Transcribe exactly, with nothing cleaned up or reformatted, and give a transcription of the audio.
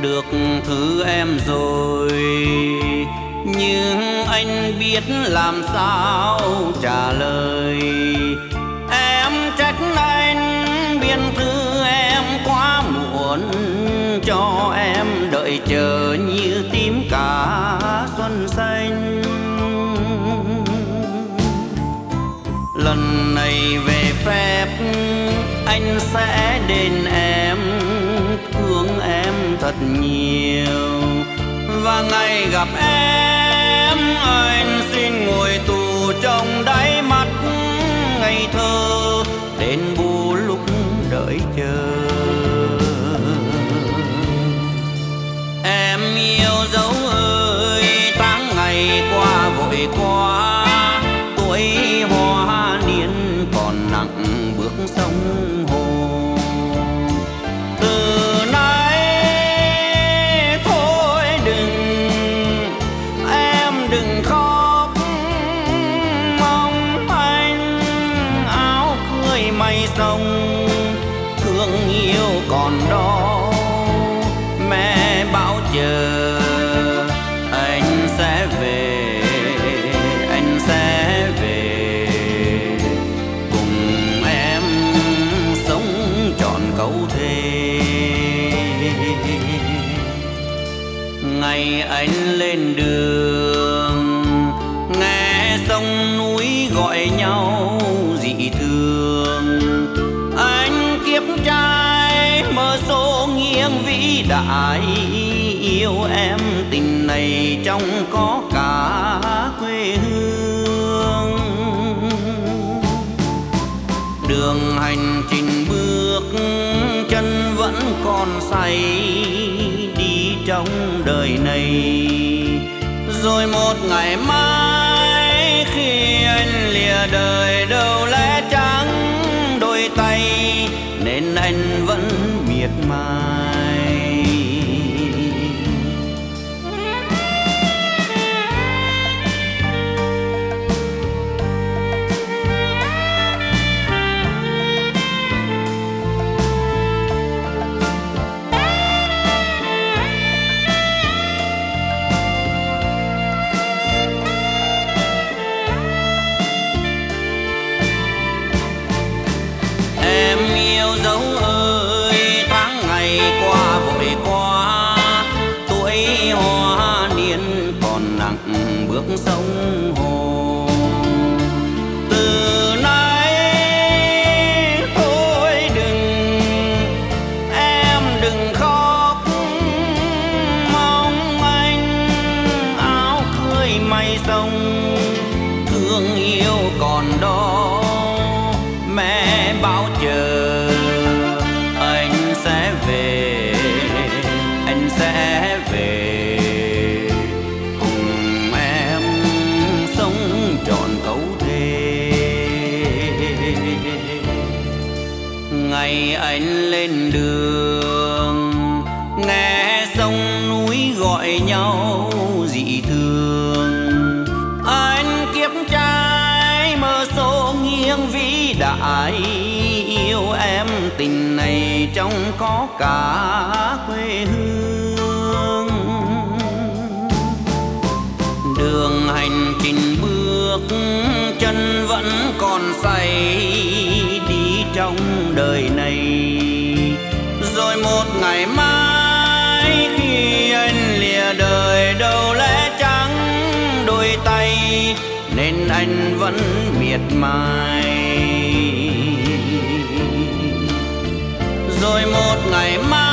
được thứ em rồi, nhưng anh biết làm sao trả lời. Em trách anh biên thư em quá muộn, cho em đợi chờ như tím cả xuân xanh. Lần này về phép anh sẽ đền em, thương em thật nhiều. Và ngày gặp em anh xin ngồi tù trong đáy mắt ngây thơ, đến bù lúc đợi chờ. Em yêu dấu ơi, tháng ngày qua vội quá, tuổi hoa niên còn nặng bước sông hồ. Từ nay thôi đừng, em đừng khóc, mong anh áo cưới mây sông. Thương yêu còn đó, mẹ bảo chờ anh sẽ về, anh sẽ về cùng em sống trọn câu thề. Ngày anh lên đường nghe sông núi gọi nhau dị thường, anh kiếp trai mơ số nghiêng vĩ đại. Yêu em tình này trong có cả quê hương. Đường hành trình bước chân vẫn còn say, đi trong đời này. Rồi một ngày mai khi anh lìa đời, đâu lẽ trắng đôi tay nên anh vẫn miệt mài. Dấu ơi, tháng ngày qua vội quá, tuổi hoa niên còn nặng bước sông hồ. Từ nay thôi đừng, em đừng khóc, mong anh áo cưới mây sông. Thương yêu còn đó, mẹ bảo chờ anh sẽ về, anh sẽ về cùng em sống trọn câu thề. Ngày anh lên đường nghe sông núi gọi nhau dị thường, anh kiếp trai mơ số nghiêng vĩ đại. Yêu em tình này trong có cả quê hương. Đường hành trình bước chân vẫn còn say, đi trong đời này. Rồi một ngày mai khi anh lìa đời, đâu lẽ trắng đôi tay nên anh vẫn miệt mài. Rồi một ngày mai